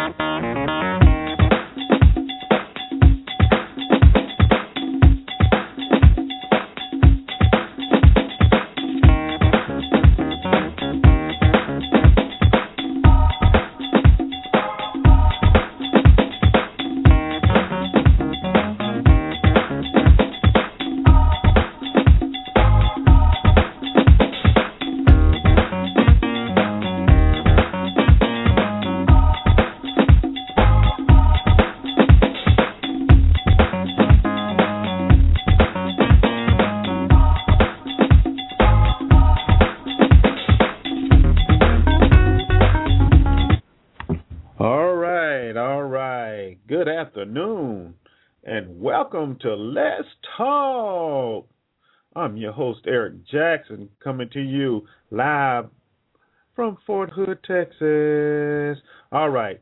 Good afternoon, and welcome to Let's Talk. I'm your host, Eric Jackson, coming to you live from Fort Hood, Texas. All right.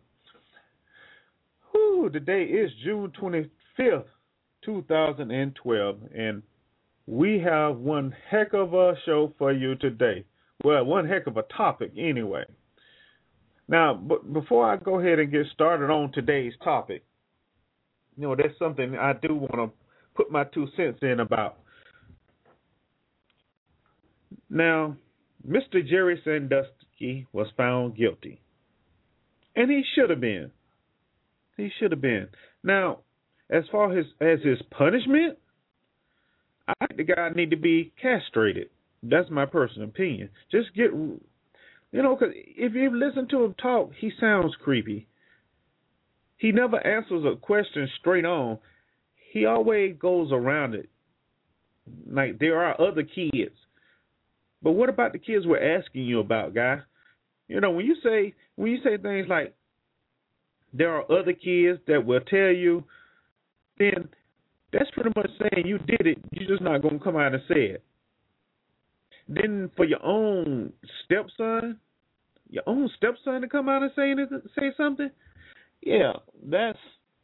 Today is June 25th, 2012, and we have one heck of a show for you today. Well, one heck of a topic anyway. Now, before I go ahead and get started on today's topic, there's something I do want to put my 2 cents in about. Now, Mr. Jerry Sandusky was found guilty, and he should have been. He should have been. Now, as far as his punishment, I think the guy need to be castrated. That's my personal opinion. Just get, because if you listen to him talk, he sounds creepy. He never answers a question straight on. He always goes around it. Like there are other kids. But what about the kids we're asking you about, guy? When you say things like there are other kids that will tell you, then that's pretty much saying you did it. You're just not going to come out and say it. Then for your own stepson to come out and say something, yeah, that's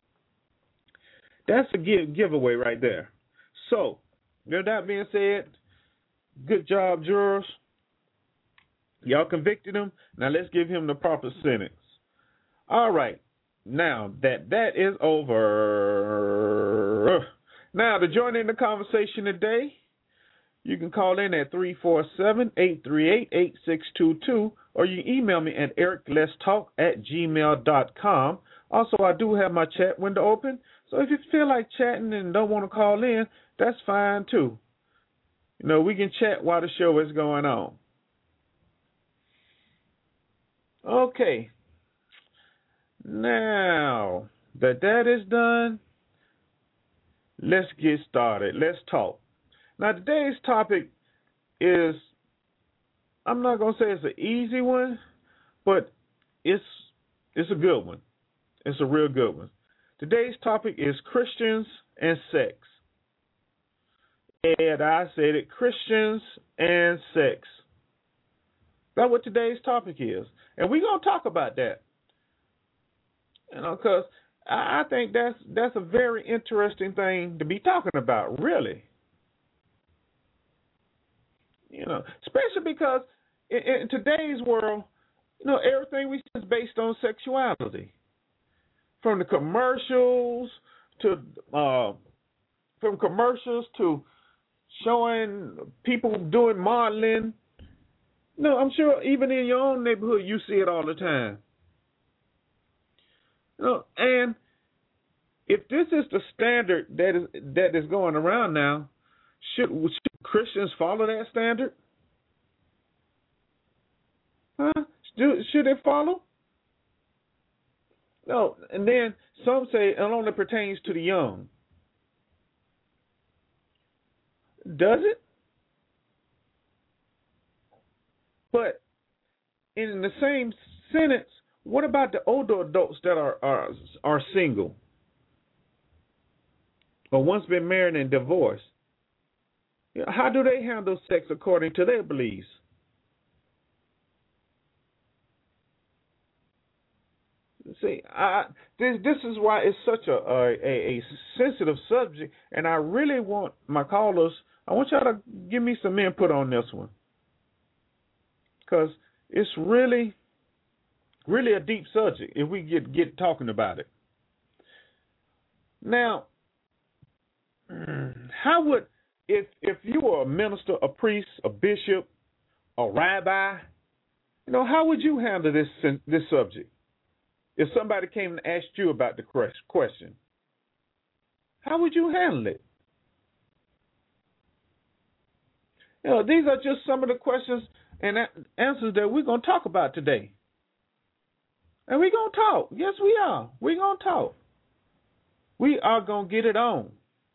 a giveaway right there. So, with that being said, good job, jurors. Y'all convicted him. Now let's give him the proper sentence. All right. Now that is over. Now to join in the conversation today, you can call in at 347-838-8622, or you can email me at ericletstalk@gmail.com. Also, I do have my chat window open, so if you feel like chatting and don't want to call in, that's fine too. We can chat while the show is going on. Okay. Now that is done, let's get started. Let's talk. Now, today's topic is, I'm not going to say it's an easy one, but it's a good one. It's a real good one. Today's topic is Christians and sex. And I said it, Christians and sex. That's what today's topic is. And we're going to talk about that. Because I think that's a very interesting thing to be talking about, really. Especially because in today's world, everything we see is based on sexuality. From the commercials to showing people doing modeling. I'm sure even in your own neighborhood you see it all the time. And if this is the standard that is going around now, should Christians follow that standard? Huh? Should they follow? No. And then some say it only pertains to the young. Does it? But in the same sentence, what about the older adults that are single or once been married and divorced? How do they handle sex according to their beliefs? See, this is why it's such a sensitive subject, and I really want my callers, I want y'all to give me some input on this one. Because it's really Really a deep subject if we get talking about it. Now, how would if you were a minister, a priest, a bishop, a rabbi, how would you handle this subject? If somebody came and asked you about the question, how would you handle it? These are just some of the questions and answers that we're going to talk about today. And we're going to talk. Yes, we are. We're going to talk. We are going to get it on.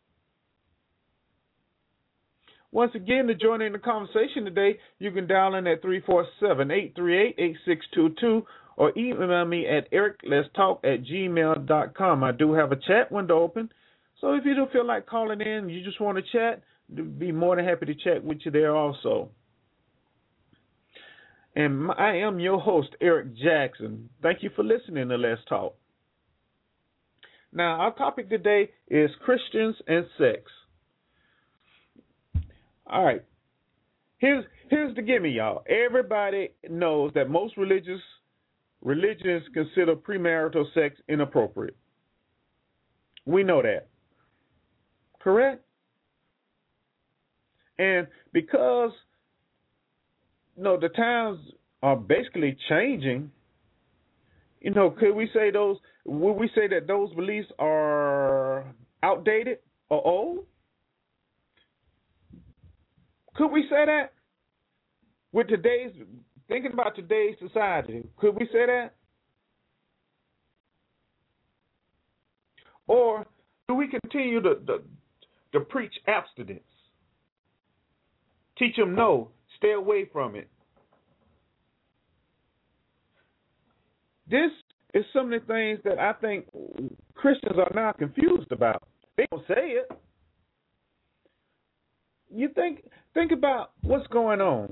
Once again, to join in the conversation today, you can dial in at 347-838-8622 or email me at ericletstalk@gmail.com. I do have a chat window open, so if you don't feel like calling in, you just want to chat, I'd be more than happy to chat with you there also. And I am your host, Eric Jackson. Thank you for listening to Let's Talk. Now, our topic today is Christians and sex. All right. Here's the gimme, y'all. Everybody knows that most religions consider premarital sex inappropriate. We know that. Correct? And because the times are basically changing, would we say that those beliefs are outdated or old? Could we say that? Thinking about today's society, could we say that? Or do we continue to preach abstinence? Teach them no, stay away from it. This is some of the things that I think Christians are now confused about. They don't say it. You think about what's going on.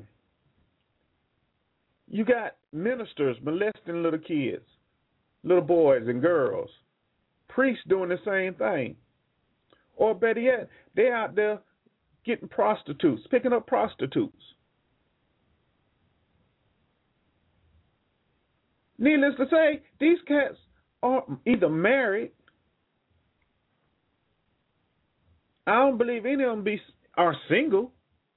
You got ministers molesting little kids, little boys and girls, priests doing the same thing. Or better yet, they're out there getting prostitutes, picking up prostitutes. Needless to say, these cats are either married. I don't believe any of them are single.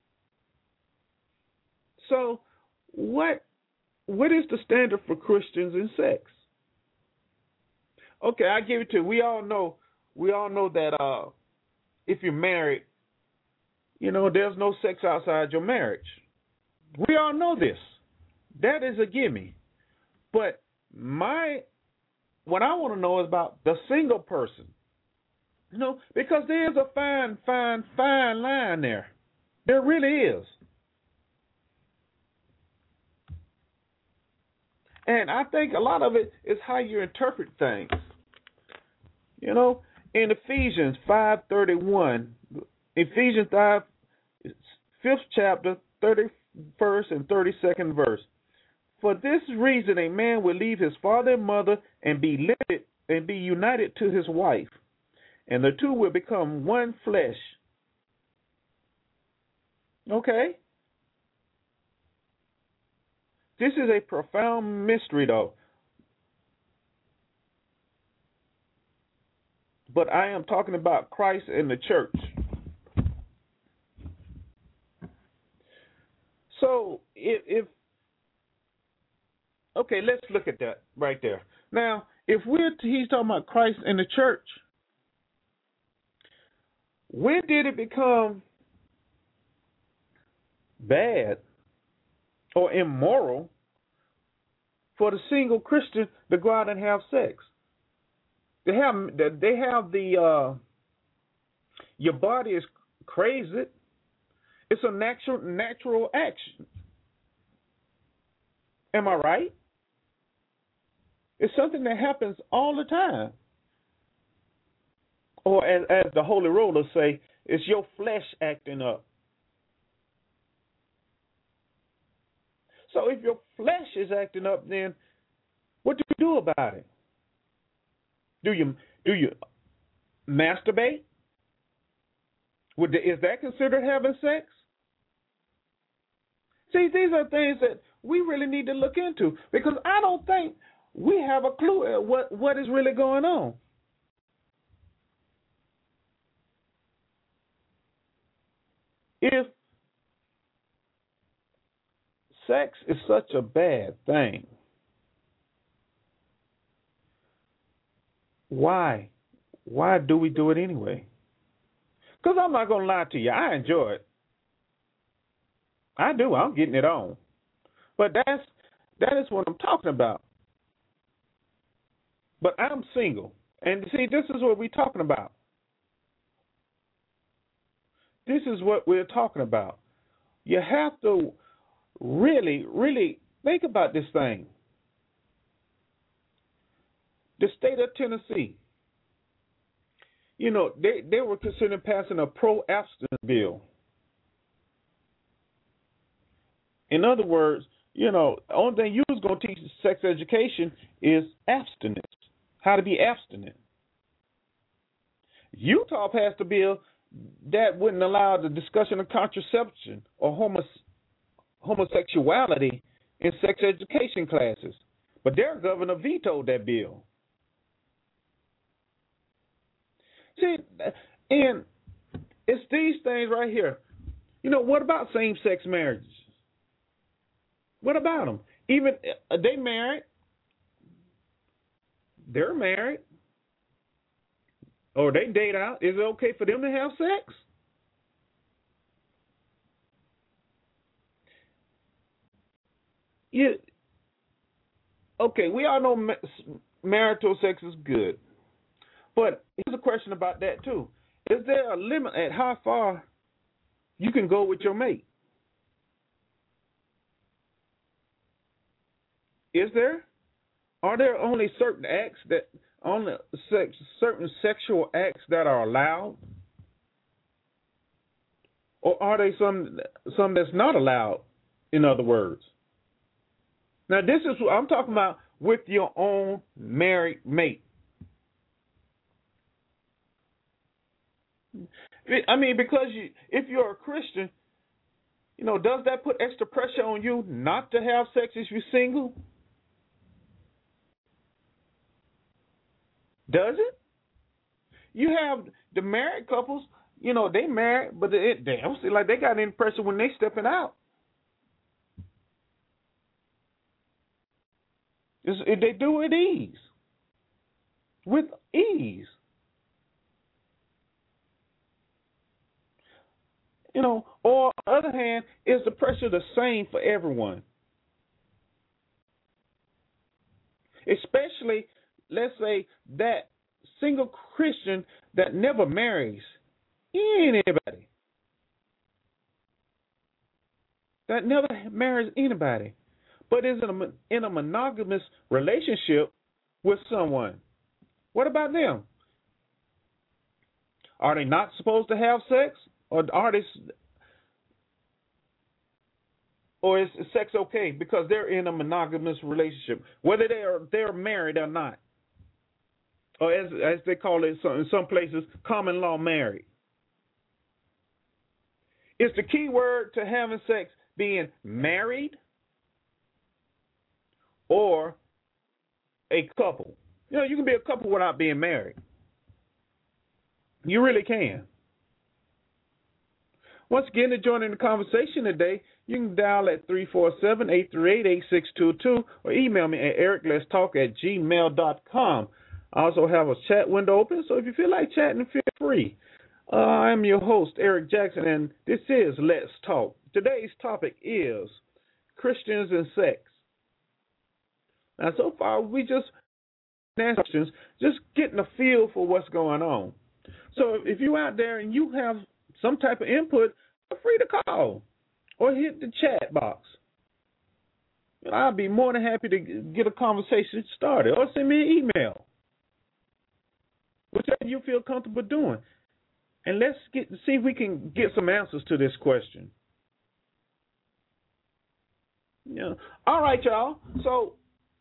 So what is the standard for Christians in sex? Okay, I give it to you. We all know that if you're married, there's no sex outside your marriage. We all know this. That is a gimme. But what I want to know is about the single person. Because there's a fine line there. There really is. And I think a lot of it is how you interpret things. In Ephesians 5:31, Ephesians 5, 5th chapter, 31st and 32nd verse. For this reason, a man will leave his father and mother and be united to his wife, and the two will become one flesh. Okay? This is a profound mystery, though. But I am talking about Christ and the church. So, okay, let's look at that right there. Now, if he's talking about Christ and the church, when did it become bad or immoral for the single Christian to go out and have sex? They have the your body is crazy. It's a natural action. Am I right? It's something that happens all the time. Or as the Holy Rollers say, it's your flesh acting up. So if your flesh is acting up, then what do you do about it? Do you masturbate? Is that considered having sex? See, these are things that we really need to look into, because I don't think we have a clue at what is really going on. If sex is such a bad thing, why? Why do we do it anyway? Because I'm not going to lie to you. I enjoy it. I do. I'm getting it on. But that is what I'm talking about. But I'm single. And see, this is what we're talking about. This is what we're talking about. You have to really, really think about this thing. The state of Tennessee, you know, they were considering passing a pro-abstinence bill. In other words, you know, the only thing you was going to teach sex education is abstinence, how to be abstinent. Utah passed a bill that wouldn't allow the discussion of contraception or homosexuality in sex education classes. But their governor vetoed that bill. See, and it's these things right here. You know, what about same-sex marriages? What about them? Even they married. They're married. Or they date out. Is it okay for them to have sex? Yeah. Okay, we all know marital sex is good. But here's a question about that, too. Is there a limit at how far you can go with your mate? Is there? Are there only certain acts certain sexual acts that are allowed? Or are they some that's not allowed, in other words? Now, this is what I'm talking about with your own married mate. I mean, because if you're a Christian, you know, does that put extra pressure on you not to have sex if you're single? Does it? You have the married couples, you know, they married, but they don't seem like they got any pressure when they stepping out. They do with ease. With ease. You know, or on the other hand, is the pressure the same for everyone? Especially, let's say, that single Christian that never marries anybody. That never marries anybody, but is in a monogamous relationship with someone. What about them? Are they not supposed to have sex? Or is sex okay because they're in a monogamous relationship, whether they're married or not, or as they call it in some places, common law married? Is the key word to having sex being married or a couple? You know, you can be a couple without being married. You really can. Once again, to join in the conversation today, you can dial at 347-838-8622 or email me at ericletstalk@gmail.com. I also have a chat window open, so if you feel like chatting, feel free. I'm your host, Eric Jackson, and this is Let's Talk. Today's topic is Christians and sex. Now, so far, we just questions, just getting a feel for what's going on. So if you're out there and you have some type of input, feel free to call or hit the chat box. I'll be more than happy to get a conversation started, or send me an email, whichever you feel comfortable doing. And let's see if we can get some answers to this question. Yeah. All right, y'all. So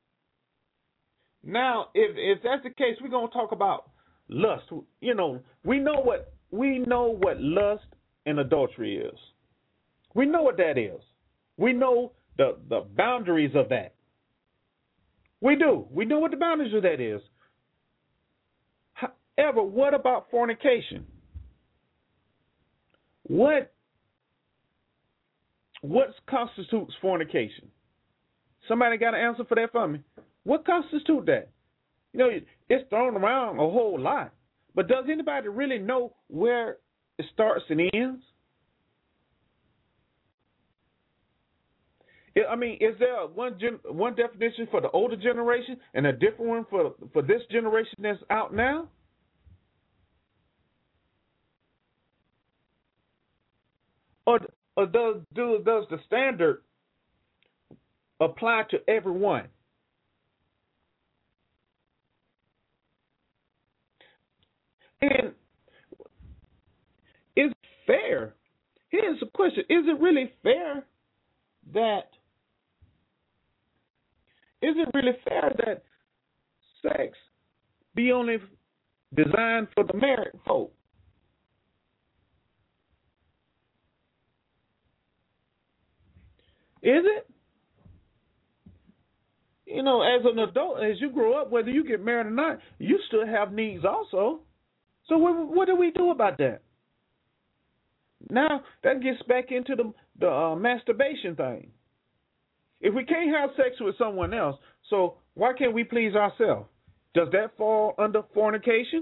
now, if that's the case, we're gonna talk about lust. You know, we know what lust and adultery is. We know what that is. We know the boundaries of that. We do. We know what the boundaries of that is. However, what about fornication? What constitutes fornication? Somebody got an answer for that for me. What constitutes that? You know, it's thrown around a whole lot. But does anybody really know where it starts and ends? I mean, is there one definition for the older generation and a different one for this generation that's out now? Or does the standard apply to everyone? And is it fair? Here's the question: is it really fair that sex be only designed for the married folk? Is it? You know, as an adult, as you grow up, whether you get married or not, you still have needs also. So what do we do about that? Now that gets back into the masturbation thing. If we can't have sex with someone else, so why can't we please ourselves? Does that fall under fornication?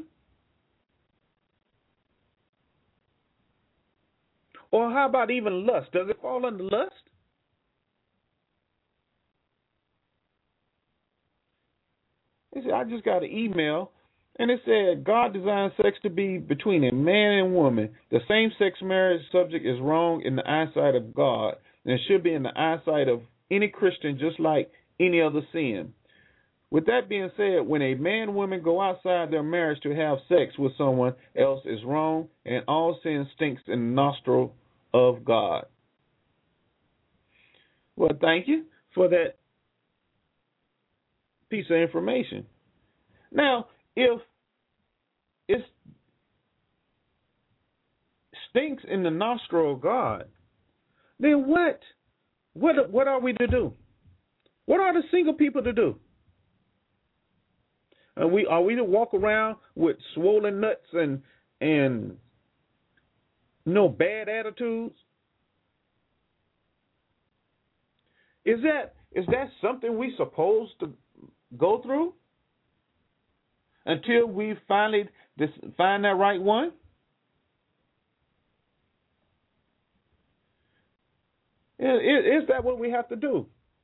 Or how about even lust? Does it fall under lust? I just got an email, and it said God designed sex to be between a man and woman. The same-sex marriage subject is wrong in the eyesight of God, and it should be in the eyesight of any Christian, just like any other sin. With that being said, when a man and woman go outside their marriage to have sex with someone else is wrong, and all sin stinks in the nostril of God. Well, thank you for that piece of information. Now, if it stinks in the nostril of God, then what are we to do? What are the single people to do? Are we to walk around with swollen nuts and bad attitudes? Is that something we supposed to go through until we finally find that right one? Is that what we have to do?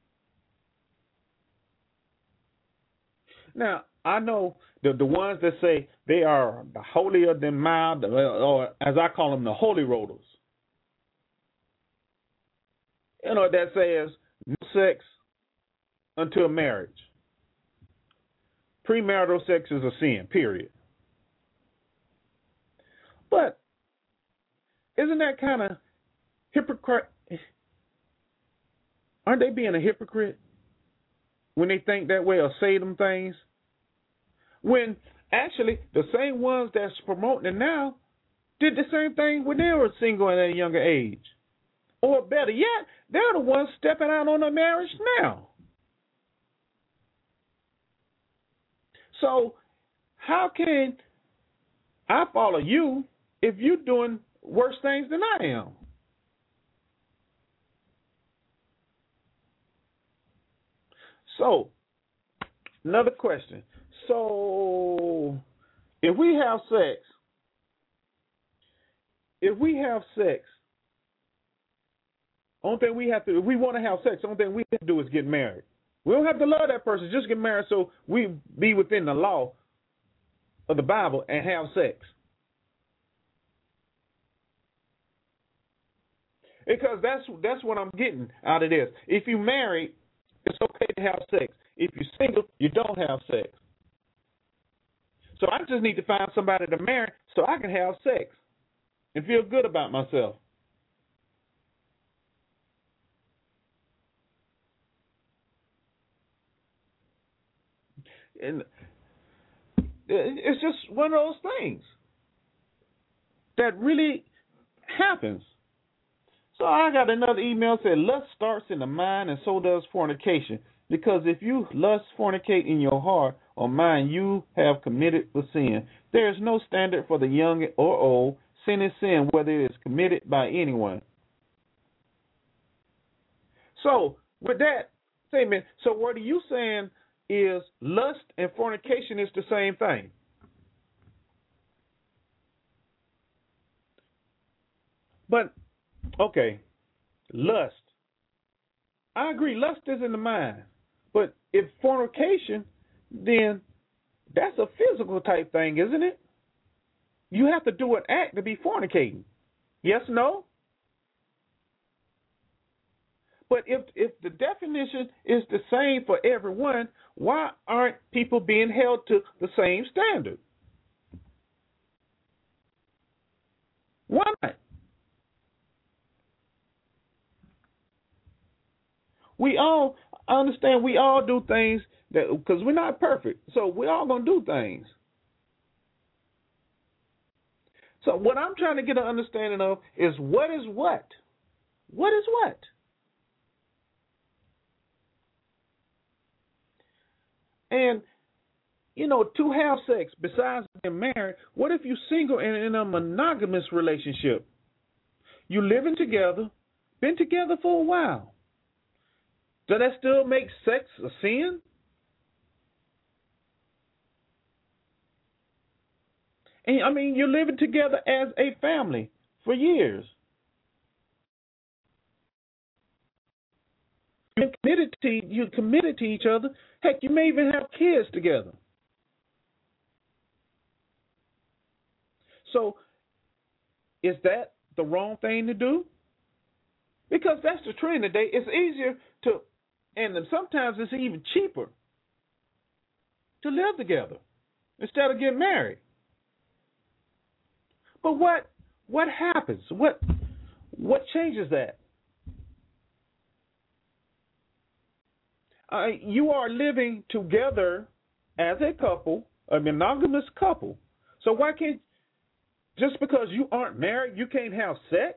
Now, I know the ones that say they are the holier than mild, or as I call them, the holy rollers. You know, that says no sex until marriage. Premarital sex is a sin, period. But isn't that kind of hypocrite? Aren't they being a hypocrite when they think that way or say them things? When actually the same ones that's promoting it now did the same thing when they were single at a younger age. Or better yet, they're the ones stepping out on a marriage now. So how can I follow you if you're doing worse things than I am? So, another question. So, if we have sex, only thing we have to, if we want to have sex, the only thing we have to do is get married. We don't have to love that person, just get married so we be within the law of the Bible and have sex. Because that's what I'm getting out of this. If you're married, it's okay to have sex. If you're single, you don't have sex. So I just need to find somebody to marry so I can have sex and feel good about myself. And it's just one of those things that really happens. So I got another email that said, lust starts in the mind and so does fornication. Because if you lust fornicate in your heart or mind, you have committed the sin. There is no standard for the young or old. Sin is sin, whether it is committed by anyone. So, with that statement, so what are you saying is lust and fornication is the same thing? But, okay, lust. I agree, lust is in the mind. But if fornication, then that's a physical type thing, isn't it? You have to do an act to be fornicating. Yes, no? But if the definition is the same for everyone, why aren't people being held to the same standard? Why not? We all understand we all do things that because we're not perfect, so we're all gonna do things. So what I'm trying to get an understanding of is what is what? What is what? And to have sex besides being married, what if you're single and in a monogamous relationship? You living together, been together for a while. Does that still make sex a sin? And I mean, you're living together as a family for years. You're committed to each other. Heck, you may even have kids together. So, is that the wrong thing to do? Because that's the trend today. It's easier to, and sometimes it's even cheaper to live together instead of getting married. But what happens? What changes that? You are living together as a couple, a monogamous couple. So why can't, just because you aren't married, you can't have sex?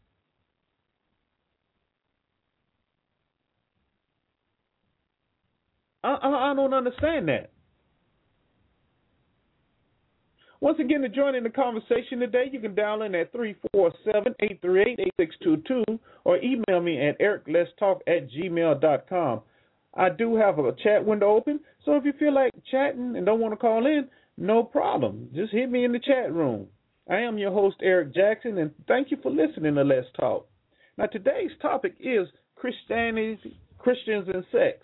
I don't understand that. Once again, to join in the conversation today, you can dial in at 347-838-8622 or email me at ericletstalk@gmail.com. I do have a chat window open, so if you feel like chatting and don't want to call in, no problem. Just hit me in the chat room. I am your host, Eric Jackson, and thank you for listening to Let's Talk. Now, today's topic is Christianity, Christians and sex.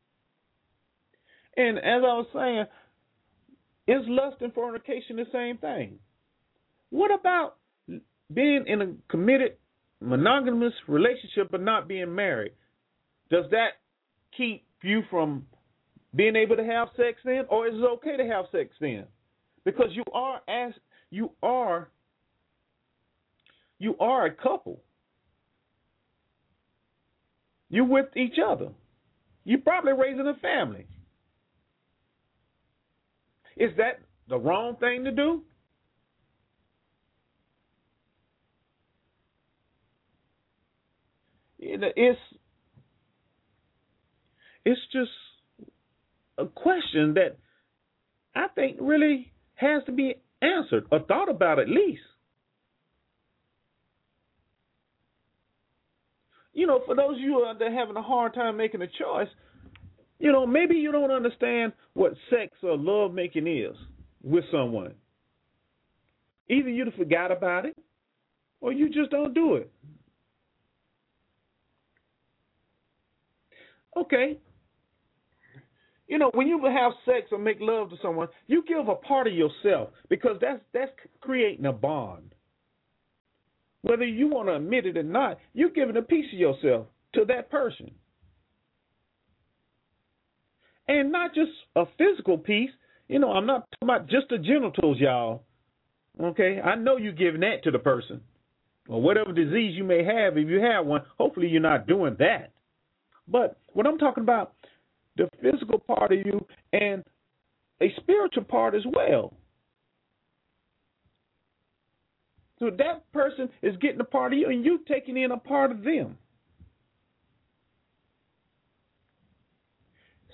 And as I was saying, is lust and fornication the same thing? What about being in a committed monogamous relationship but not being married? Does that keep you from being able to have sex then, or is it okay to have sex then? Because you are a couple. You're with each other. You're probably raising a family. Is that the wrong thing to do? It's just a question that I think really has to be answered or thought about at least. For those of you that are having a hard time making a choice, maybe you don't understand what sex or love making is with someone. Either you forgot about it or you just don't do it. Okay. When you have sex or make love to someone, you give a part of yourself because that's creating a bond. Whether you want to admit it or not, you're giving a piece of yourself to that person. And not just a physical piece. I'm not talking about just the genitals, y'all. Okay? I know you're giving that to the person. Or whatever disease you may have, if you have one, hopefully you're not doing that. But what I'm talking about, the physical part of you and a spiritual part as well. So that person is getting a part of you and you taking in a part of them.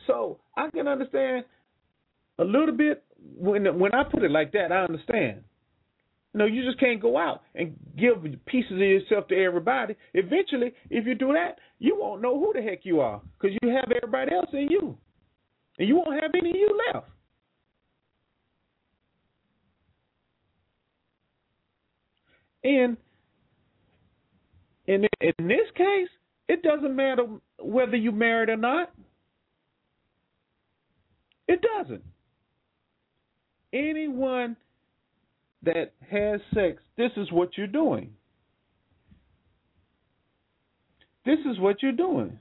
So I can understand a little bit when I put it like that. I understand. No, you just can't go out and give pieces of yourself to everybody. Eventually, if you do that, you won't know who the heck you are because you have everybody else in you, and you won't have any of you left. And in this case, it doesn't matter whether you married or not. It doesn't. Anyone that has sex, this is what you're doing. This is what you're doing.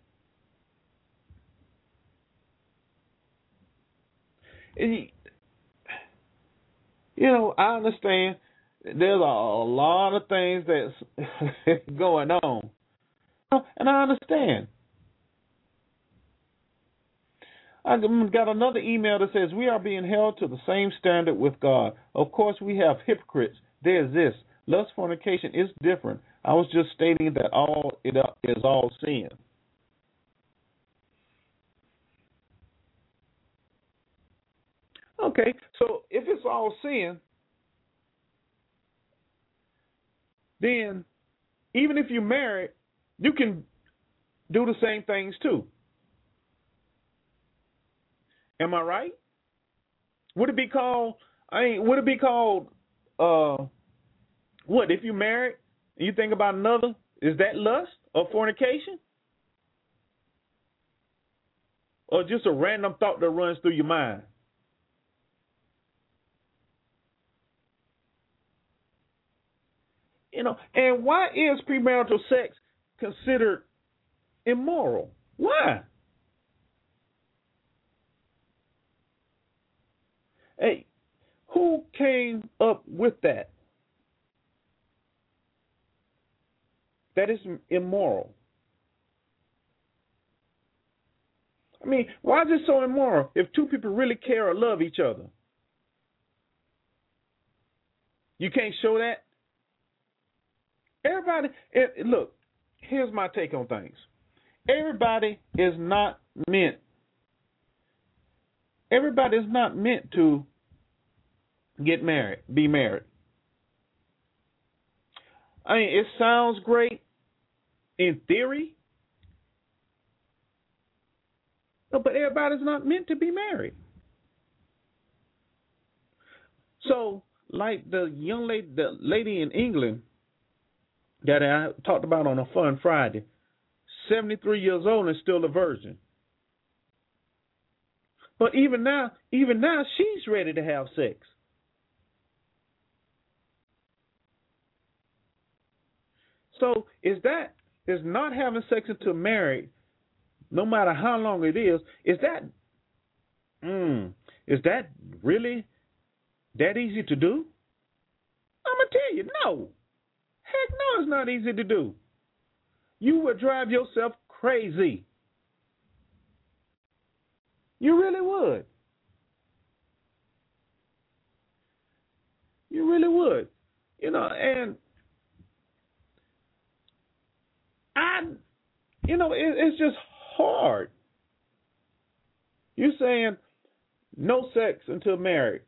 And, I understand there's a lot of things that's going on. And I understand. I got another email that says, we are being held to the same standard with God. Of course, we have hypocrites. There's this. Lust fornication is different. I was just stating that it is all sin. Okay, so if it's all sin, then even if you're married, you can do the same things too. Am I right? Would it be called? Would it be called? What if you're married and you think about another? Is that lust or fornication, or just a random thought that runs through your mind? And why is premarital sex considered immoral? Why? Hey, who came up with that? That is immoral. I mean, why is it so immoral if two people really care or love each other? You can't show that? Everybody, look, here's my take on things. Everybody is not meant to get married, be married. I mean, it sounds great in theory, but everybody's not meant to be married. So, like the lady in England that I talked about on a Fun Friday, 73 years old and still a virgin. But even now, she's ready to have sex. So is not having sex until married, no matter how long it is that really that easy to do? I'm gonna tell you, no. Heck no, it's not easy to do. You would drive yourself crazy. You really would. You really would. And it's just hard. You're saying no sex until married.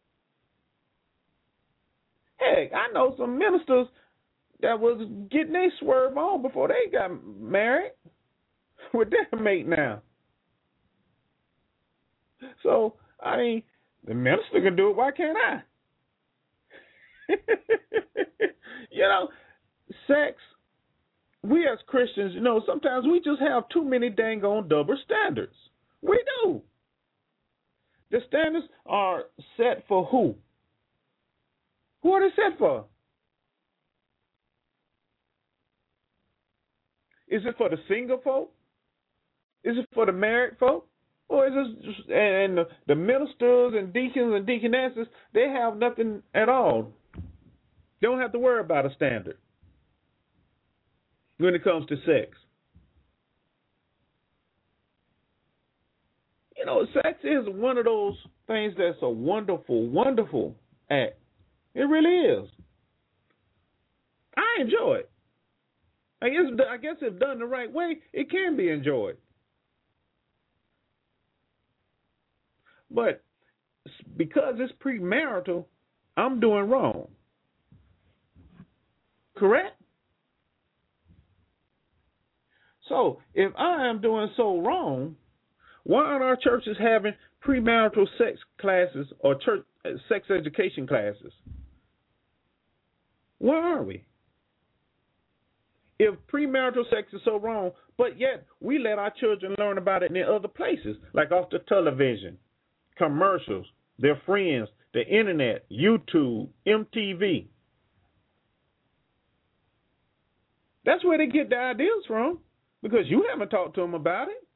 Heck, I know some ministers that was getting their swerve on before they got married with their mate now. So, I mean, the minister can do it. Why can't I? Sex, we as Christians, sometimes we just have too many dang on double standards. We do. The standards are set for who? Who are they set for? Is it for the single folk? Is it for the married folk? Or is it and the ministers and deacons and deaconesses, they have nothing at all. They don't have to worry about a standard when it comes to sex. Sex is one of those things that's a wonderful, wonderful act. It really is. I enjoy it. I guess if done the right way, it can be enjoyed. But because it's premarital, I'm doing wrong. Correct? So if I am doing so wrong, why aren't our churches having premarital sex classes or church sex education classes? Why aren't we? If premarital sex is so wrong, but yet we let our children learn about it in other places, like off the television, commercials, their friends, the internet, YouTube, MTV. That's where they get the ideas from, because you haven't talked to them about it.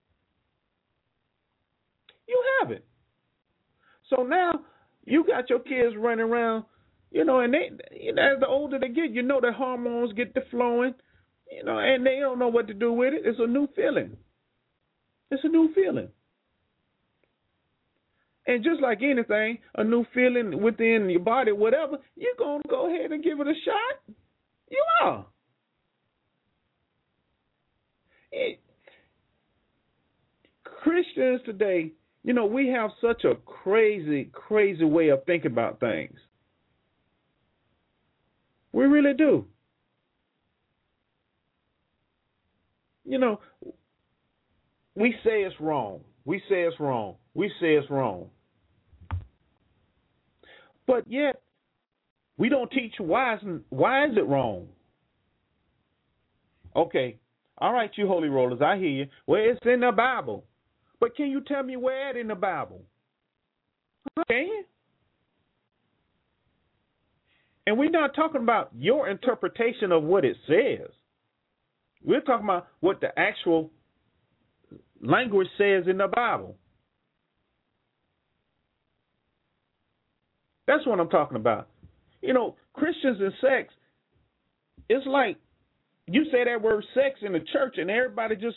You haven't. So now you got your kids running around, and they, as the older they get, their hormones get to flowing, and they don't know what to do with it. It's a new feeling. It's a new feeling. And just like anything, a new feeling within your body, whatever, you're going to go ahead and give it a shot. You are. Christians today, we have such a crazy, crazy way of thinking about things. We really do. We say it's wrong. We say it's wrong. We say it's wrong. But yet, we don't teach why is it wrong. Okay, all right, you holy rollers, I hear you. Well, it's in the Bible. But can you tell me where it in the Bible? Can you? And we're not talking about your interpretation of what it says. We're talking about what the actual language says in the Bible. That's what I'm talking about. Christians and sex, it's like you say that word sex in the church and everybody just,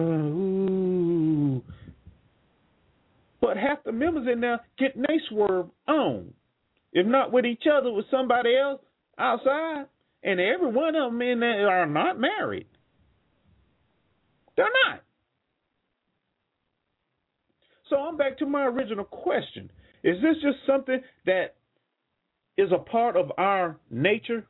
ooh. But half the members in there getting they swerve on. If not with each other, with somebody else outside. And every one of them in there are not married. They're not. So I'm back to my original question. Is this just something that is a part of our nature?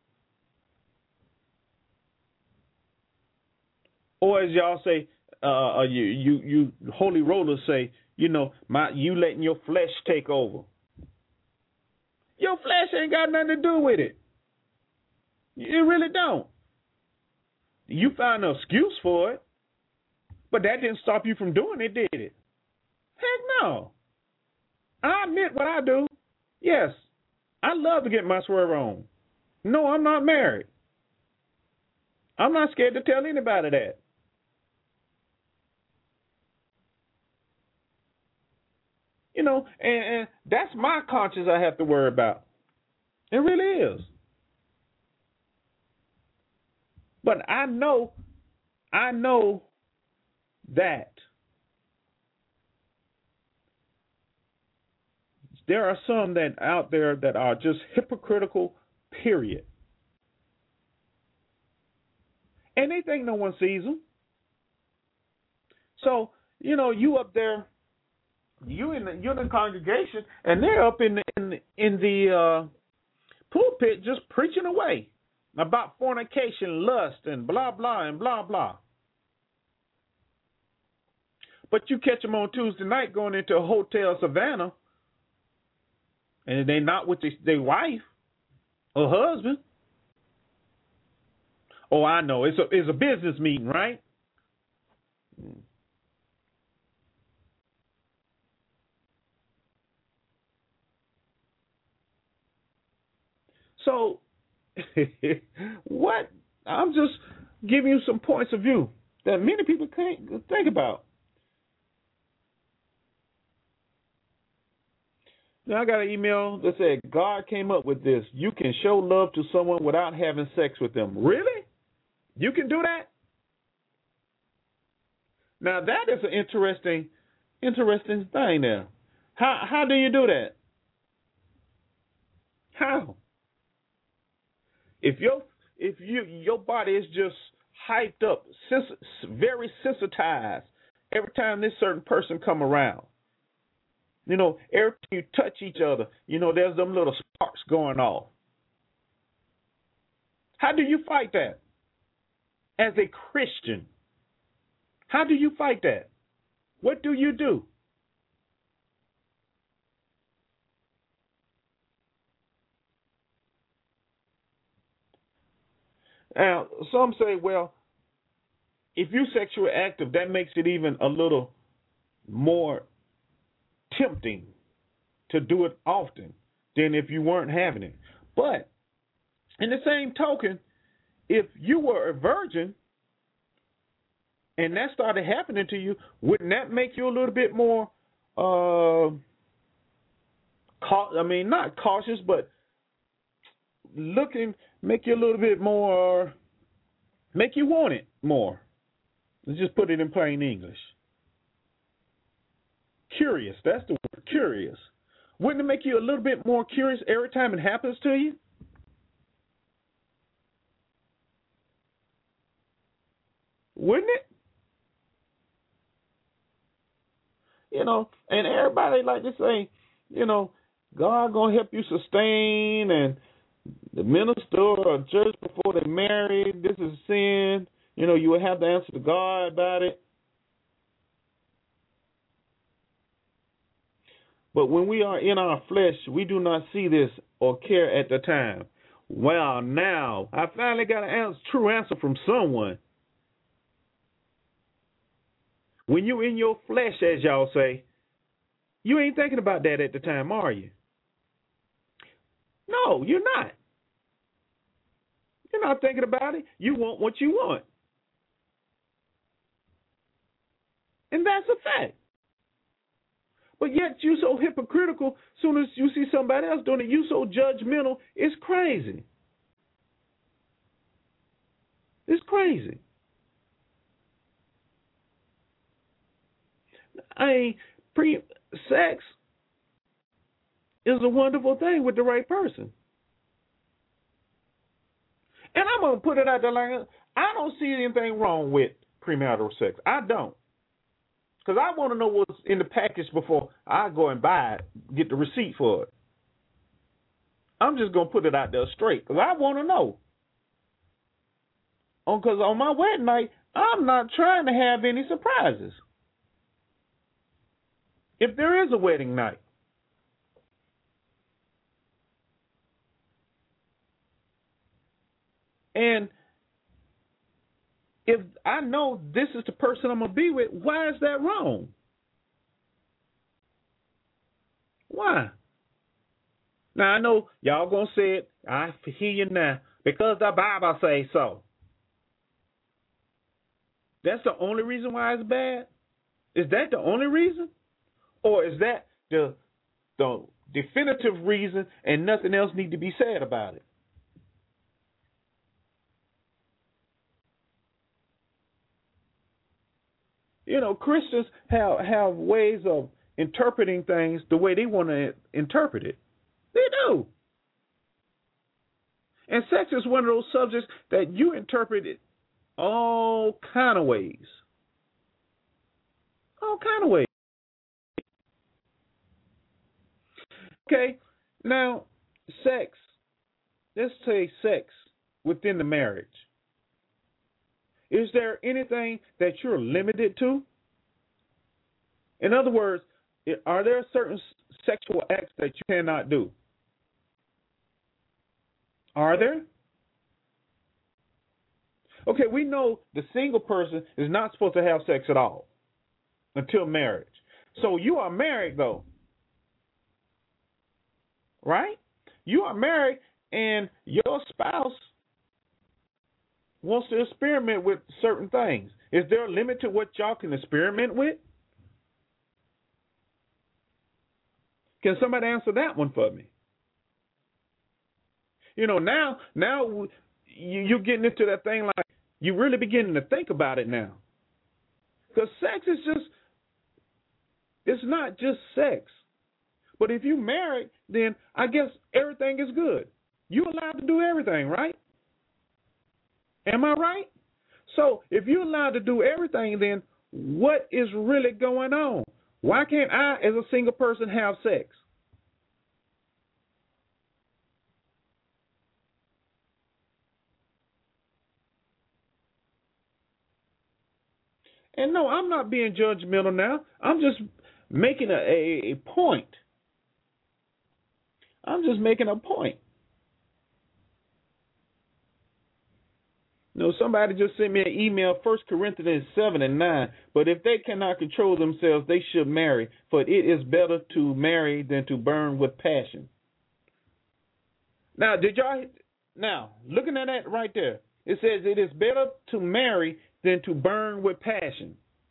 Or as y'all say, you holy rollers say, you letting your flesh take over. Your flesh ain't got nothing to do with it. You really don't. You found an excuse for it, but that didn't stop you from doing it, did it? Heck no. I admit what I do. Yes, I love to get my swerve on. No, I'm not married. I'm not scared to tell anybody that. And that's my conscience I have to worry about. It really is. But I know that there are some that out there that are just hypocritical, period. And they think no one sees them. So, you up there, you're in the congregation, and they're up in the pulpit just preaching away about fornication, lust, and blah, blah, and blah, blah. But you catch them on Tuesday night going into a Hotel Savannah, and they're not with their wife or husband. Oh, I know. It's a business meeting, right? So, what? I'm just giving you some points of view that many people can't think about. Now, I got an email that said, God came up with this. You can show love to someone without having sex with them. Really? You can do that? Now, that is an interesting thing there. How do you do that? How? If your body is just hyped up, very sensitized every time this certain person come around, Every time you touch each other, there's them little sparks going off. How do you fight that as a Christian? How do you fight that? What do you do? Now, some say, well, if you're sexually active, that makes it even a little more tempting to do it often than if you weren't having it. But in the same token, if you were a virgin and that started happening to you, wouldn't that make you a little bit more, not cautious, but make you a little bit more, make you want it more? Let's just put it in plain English. Curious, that's the word, curious. Wouldn't it make you a little bit more curious every time it happens to you? Wouldn't it? And everybody like to say, God gonna help you sustain, and the minister or church before they married, this is sin. You will have to answer to God about it. But when we are in our flesh, we do not see this or care at the time. Well, now I finally got a true answer from someone. When you're in your flesh, as y'all say, you ain't thinking about that at the time, are you? No, you're not. You're not thinking about it. You want what you want. And that's a fact. But yet you so hypocritical. As soon as you see somebody else doing it, you so judgmental. It's crazy. It's crazy. Sex is a wonderful thing with the right person. And I'm going to put it out there like, I don't see anything wrong with premarital sex. I don't. Because I want to know what's in the package before I go and buy it, get the receipt for it. I'm just going to put it out there straight because I want to know. Because on my wedding night, I'm not trying to have any surprises. If there is a wedding night. And if I know this is the person I'm going to be with, why is that wrong? Why? Now, I know y'all going to say it. I hear you now. Because the Bible says so. That's the only reason why it's bad? Is that the only reason? Or is that the definitive reason and nothing else need to be said about it? Christians have ways of interpreting things the way they want to interpret it. They do. And sex is one of those subjects that you interpret it all kind of ways. All kind of ways. Okay, now, sex. Let's say sex within the marriage. Is there anything that you're limited to? In other words, are there certain sexual acts that you cannot do? Are there? Okay, we know the single person is not supposed to have sex at all until marriage. So you are married, though. Right? You are married and your spouse wants to experiment with certain things. Is there a limit to what y'all can experiment with? Can somebody answer that one for me? Now you're getting into that thing like you're really beginning to think about it now. Because sex is it's not just sex. But if you're married, then I guess everything is good. You're allowed to do everything, right? Am I right? So if you're allowed to do everything, then what is really going on? Why can't I, as a single person, have sex? And no, I'm not being judgmental now. I'm just making a point. I'm just making a point. No, somebody just sent me an email, 1 Corinthians 7:9. But if they cannot control themselves, they should marry, for it is better to marry than to burn with passion. Now, looking at that right there, it says it is better to marry than to burn with passion.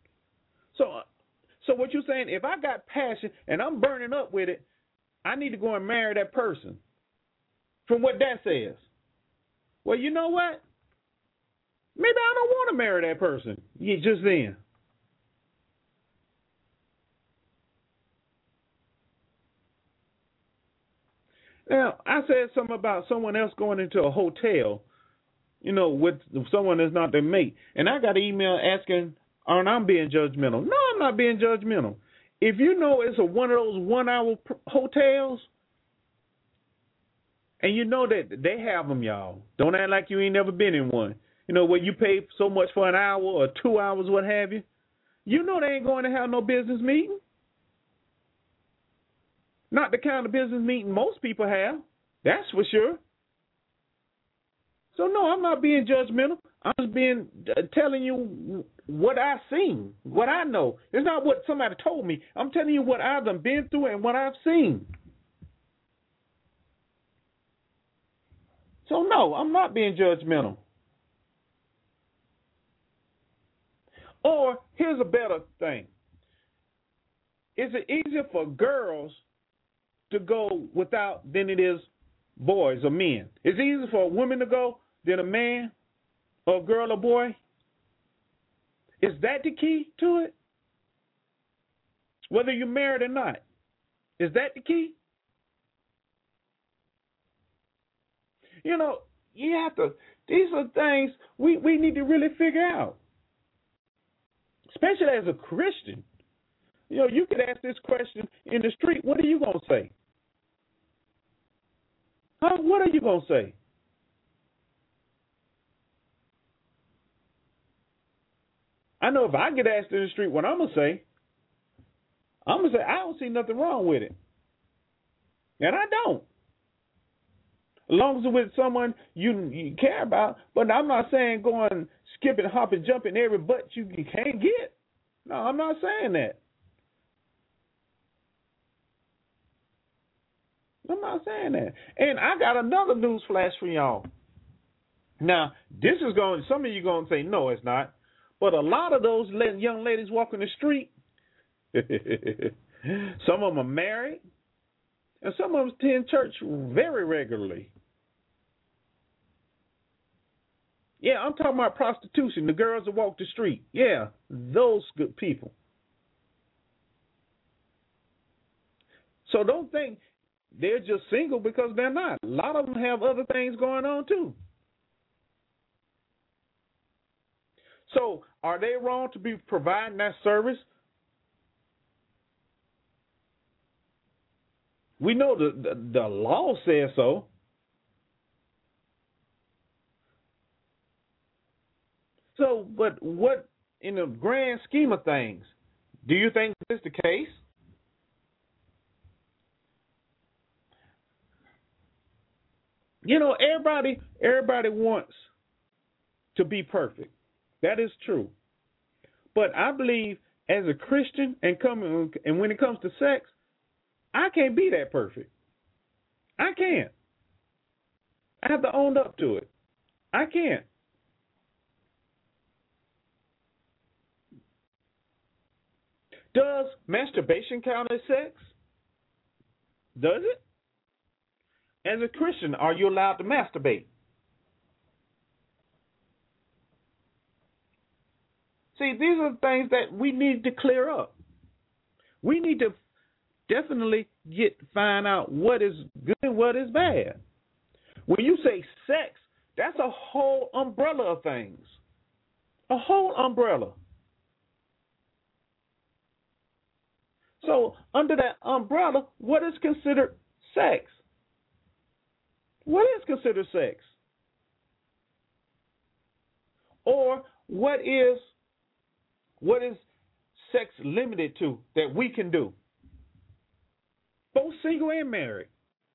So what you're saying, if I got passion and I'm burning up with it, I need to go and marry that person. From what that says. Well, you know what? Maybe I don't want to marry that person just then. Now, I said something about someone else going into a hotel, with someone that's not their mate. And I got an email asking, aren't I being judgmental? No, I'm not being judgmental. If you know it's one of those 1 hour hotels, and you know that they have them, y'all. Don't act like you ain't never been in one. Where you pay so much for an hour or 2 hours, what have you. You know they ain't going to have no business meeting. Not the kind of business meeting most people have. That's for sure. So, no, I'm not being judgmental. I'm just telling you what I've seen, what I know. It's not what somebody told me. I'm telling you what I've been through and what I've seen. So, no, I'm not being judgmental. Or here's a better thing. Is it easier for girls to go without than it is boys or men? Is it easier for a woman to go than a man or a girl or boy? Is that the key to it? Whether you're married or not. Is that the key? You have to, these are things we need to really figure out. Especially as a Christian. You could ask this question in the street. What are you going to say? What are you going to say? I know if I get asked in the street what I'm going to say, I don't see nothing wrong with it. And I don't. As long as it's with someone you care about. But I'm not saying going skipping, hopping, jumping every butt you can't get. No, I'm not saying that. I'm not saying that. And I got another news flash for y'all. Now, some of you going to say, no, it's not. But a lot of those young ladies walking the street, some of them are married, and some of them attend church very regularly. Yeah, I'm talking about prostitution, the girls that walk the street. Yeah, those good people. So don't think they're just single because they're not. A lot of them have other things going on too. So are they wrong to be providing that service? We know the law says so. So, but what, in the grand scheme of things, do you think this is the case? Everybody wants to be perfect. That is true. But I believe as a Christian and when it comes to sex, I can't be that perfect. I can't. I have to own up to it. I can't. Does masturbation count as sex? Does it? As a Christian, are you allowed to masturbate? See, these are things that we need to clear up. We need to definitely find out what is good and what is bad. When you say sex, that's a whole umbrella of things. A whole umbrella. So under that umbrella, what is considered sex? What is considered sex? Or what is sex limited to that we can do? Both single and married.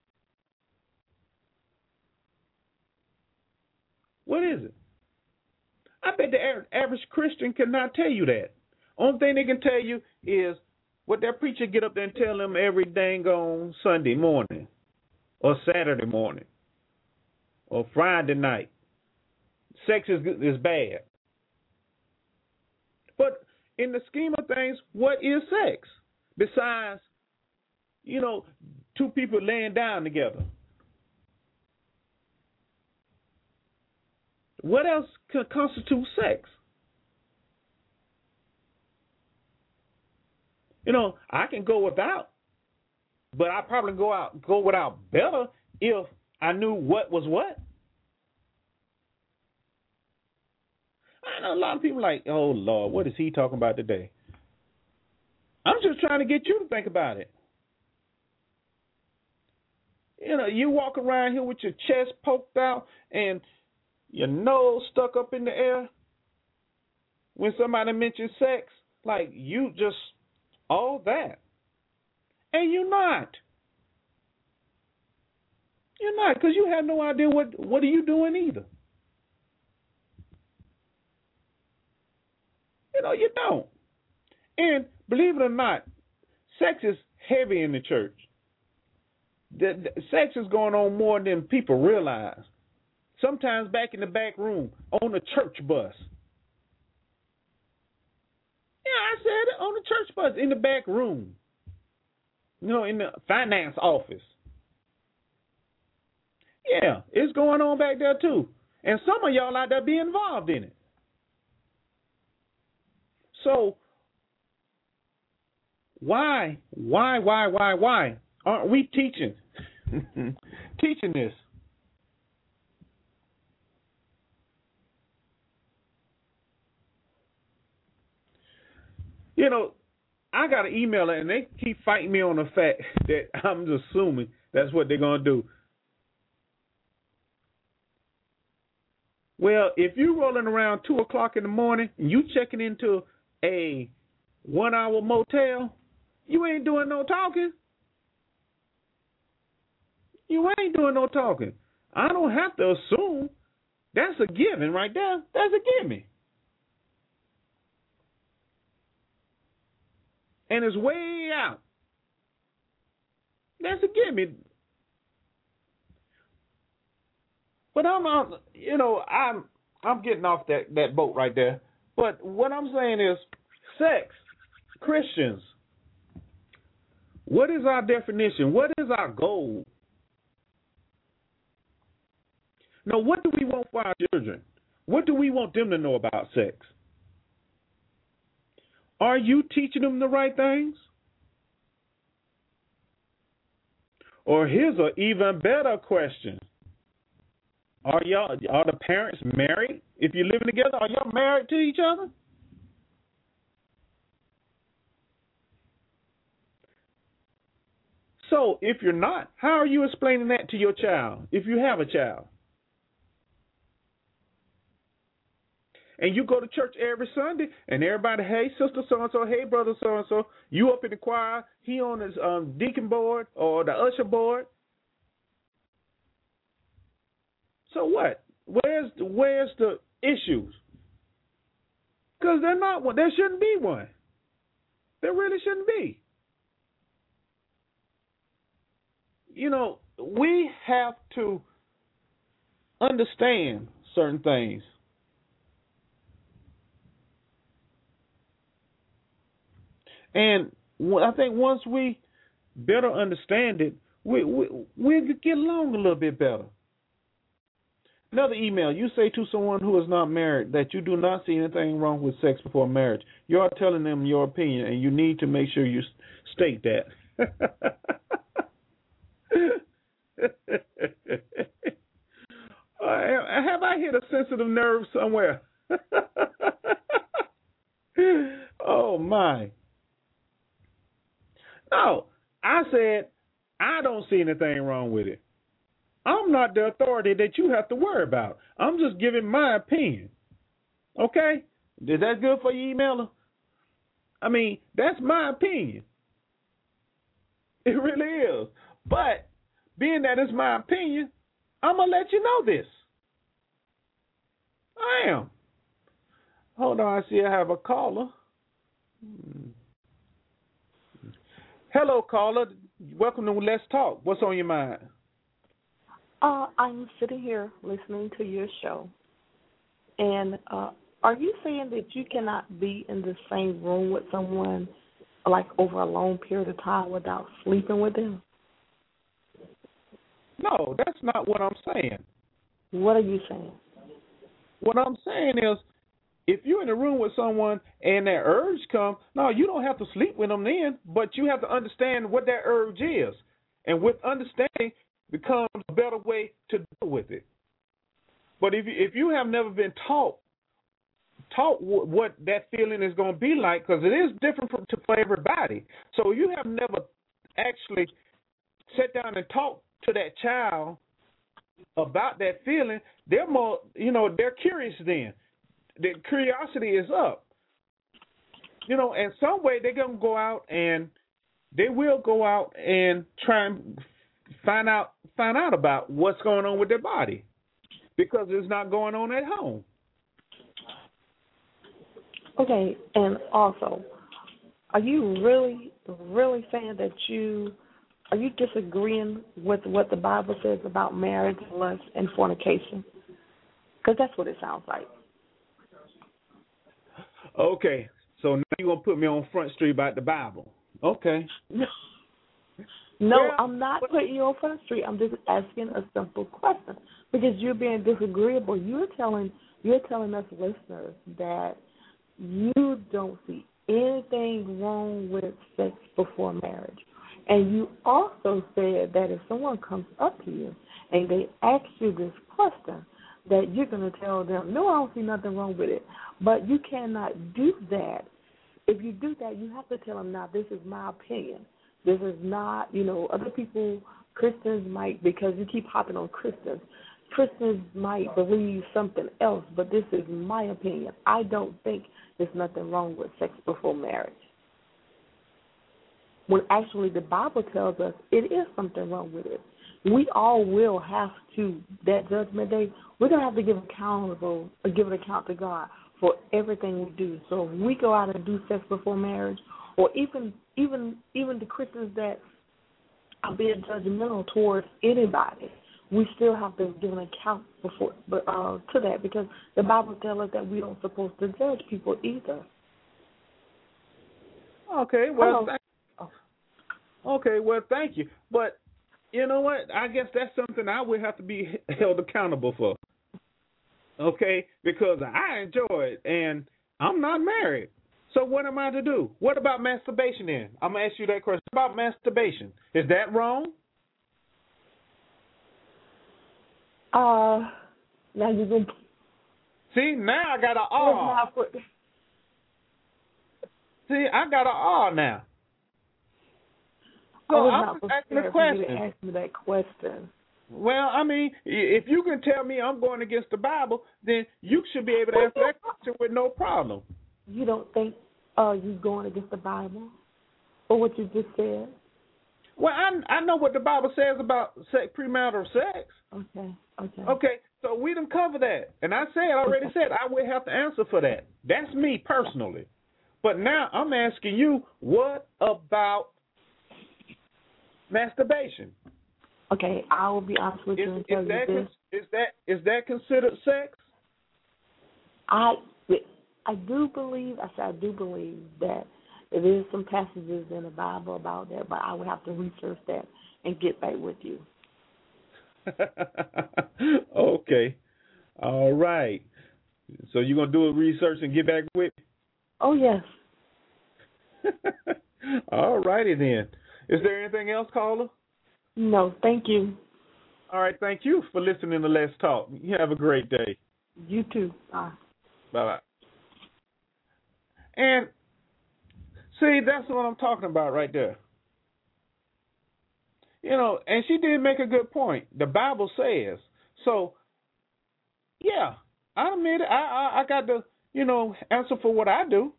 What is it? I bet the average Christian cannot tell you that. Only thing they can tell you is what their preacher get up there and tell them every dang on Sunday morning or Saturday morning or Friday night. Sex is bad. But in the scheme of things, what is sex? Besides, two people laying down together. What else could constitute sex? I can go without, but I probably go without better if I knew what was what. I know a lot of people like, oh Lord, what is he talking about today? I'm just trying to get you to think about it. You walk around here with your chest poked out and your nose stuck up in the air when somebody mentions sex, like you just all that. And you're not. You're not, because you have no idea what are you doing either. You don't. And believe it or not, sex is heavy in the church. The sex is going on more than people realize. Sometimes back in the back room, on the church bus. Yeah, I said it, on the church bus, in the back room. In the finance office. Yeah, it's going on back there too. And some of y'all out there be involved in it. So, why aren't we teaching this? I got an email and they keep fighting me on the fact that I'm assuming that's what they're going to do. Well, if you're rolling around 2 o'clock in the morning and you checking into a 1-hour motel, you ain't doing no talking. You ain't doing no talking. I don't have to assume. That's a given right there. That's a given. And it's way out. That's a gimme. But I'm getting off that boat right there. But what I'm saying is, sex, Christians, what is our definition? What is our goal? Now, what do we want for our children? What do we want them to know about sex? Are you teaching them the right things? Or here's an even better question. Are the parents married? If you're living together, are y'all married to each other? So if you're not, how are you explaining that to your child if you have a child? And you go to church every Sunday, and everybody, hey, sister so-and-so, hey, brother so-and-so, you up in the choir, he on his deacon board or the usher board. So what? Where's the issues? Because they're not one. There shouldn't be one. There really shouldn't be. We have to understand certain things. And I think once we better understand it, we'll get along a little bit better. Another email. You say to someone who is not married that you do not see anything wrong with sex before marriage. You are telling them your opinion, and you need to make sure you state that. Have I hit a sensitive nerve somewhere? Oh, my. No, I said I don't see anything wrong with it. I'm not the authority that you have to worry about. I'm just giving my opinion. Okay? Is that good for you, emailer? I mean, that's my opinion. It really is. But being that it's my opinion, I'm going to let you know this. I am. Hold on, I see I have a caller. Hello, caller. Welcome to Let's Talk. What's on your mind? I'm sitting here listening to your show, and are you saying that you cannot be in the same room with someone like over a long period of time without sleeping with them? No, that's not what I'm saying. What are you saying? What I'm saying is, if you're in a room with someone and that urge comes, no, you don't have to sleep with them then, but you have to understand what that urge is. And with understanding becomes a better way to deal with it. But if you have never been taught what that feeling is going to be like, because it is different for everybody. So you have never actually sat down and talked to that child about that feeling, they're more, they're curious then. The curiosity is up. And some way they're going to go out and they will go out and try and find out about what's going on with their body because it's not going on at home. Okay, and also, are you really, really saying that are you disagreeing with what the Bible says about marriage, lust, and fornication? Because that's what it sounds like. Okay, so now you're going to put me on Front Street about the Bible. Okay. No, I'm not putting you on Front Street. I'm just asking a simple question because you're being disagreeable. You're telling us listeners that you don't see anything wrong with sex before marriage. And you also said that if someone comes up to you and they ask you this question, that you're going to tell them, no, I don't see nothing wrong with it. But you cannot do that. If you do that, you have to tell them, now, this is my opinion. This is not, other people, Christians might, because you keep hopping on Christians might believe something else, but this is my opinion. I don't think there's nothing wrong with sex before marriage. When actually the Bible tells us it is something wrong with it. We all will have to, that judgment day, we're going to have to give an account to God for everything we do. So if we go out and do sex before marriage, or even the Christians that are being judgmental towards anybody, we still have to give an account to that because the Bible tells us that we don't supposed to judge people either. Okay, thank you. But you know what? I guess that's something I would have to be held accountable for. Okay, because I enjoy it and I'm not married. So what am I to do? What about masturbation then? I'm going to ask you that question. What about masturbation? Is that wrong? Now you're going to... See, now I got an R. See, I got an R now. So I'm just asking the question. Ask me that question. Well, I mean, if you can tell me I'm going against the Bible, then you should be able to answer that question with no problem. You don't think you're going against the Bible or what you just said? Well, I know what the Bible says about premarital sex. Okay, so we done cover that. And I already said I would have to answer for that. That's me personally. But now I'm asking you, what about masturbation? Okay, I will be honest with you and tell you this. Is that considered sex? I do believe that there is some passages in the Bible about that, but I would have to research that and get back with you. Okay. All right. So you're going to do a research and get back with me? Oh, yes. All righty then. Is there anything else, caller? No, thank you. All right, thank you for listening to Let's Talk. You have a great day. You too. Bye. Bye-bye. And see, that's what I'm talking about right there. And she did make a good point. The Bible says so. Yeah, I admit it. I got to answer for what I do.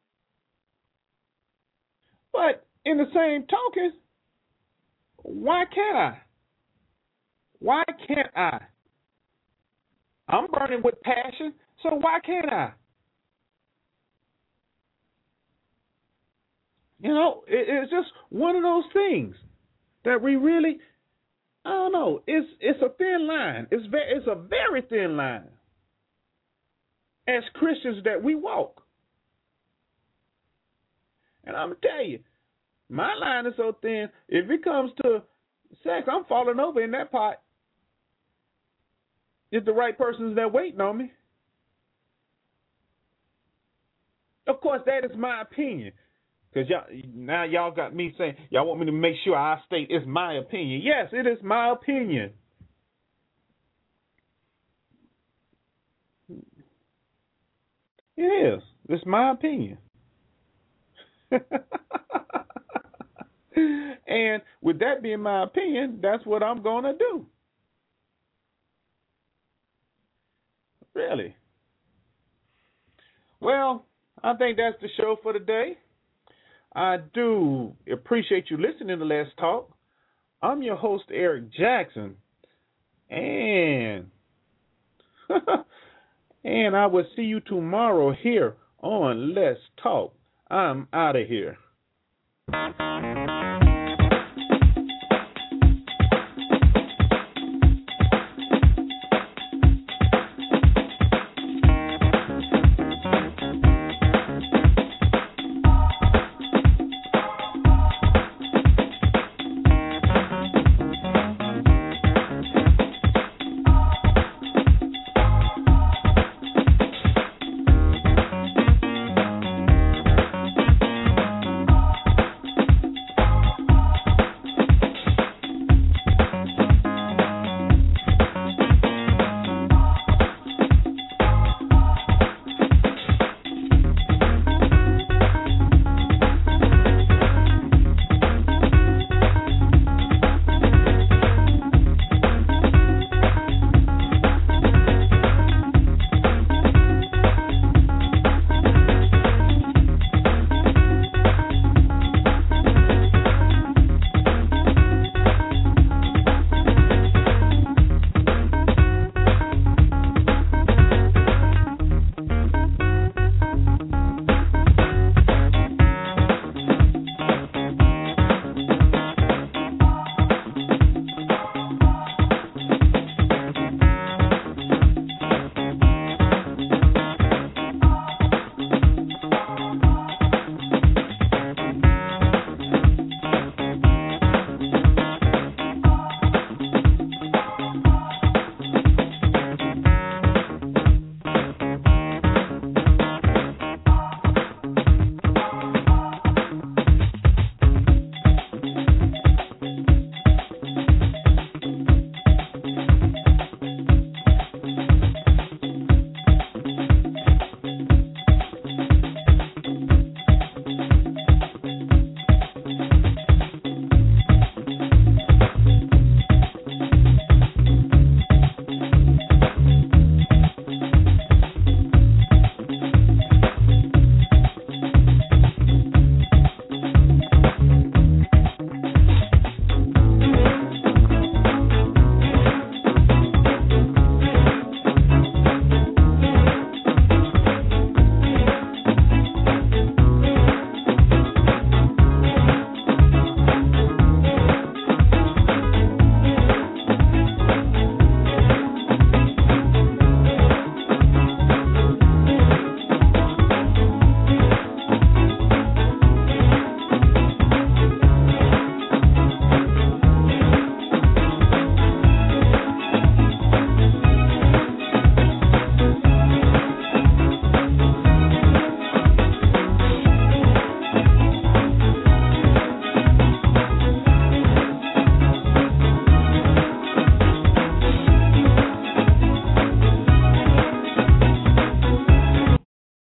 But in the same token, why can't I? Why can't I? I'm burning with passion, so why can't I? It's just one of those things that we really, I don't know. It's a thin line. It's a very thin line as Christians that we walk. And I'm gonna tell you, my line is so thin. If it comes to sex, I'm falling over in that pot. If the right person's there waiting on me. Of course, that is my opinion. Because y'all got me saying, y'all want me to make sure I state it's my opinion. Yes, it is my opinion. It is. It's my opinion. And with that being my opinion, that's what I'm going to do. Really. Well, I think that's the show for today. I do appreciate you listening to Let's Talk. I'm your host, Eric Jackson. And I will see you tomorrow here on Let's Talk. I'm out of here.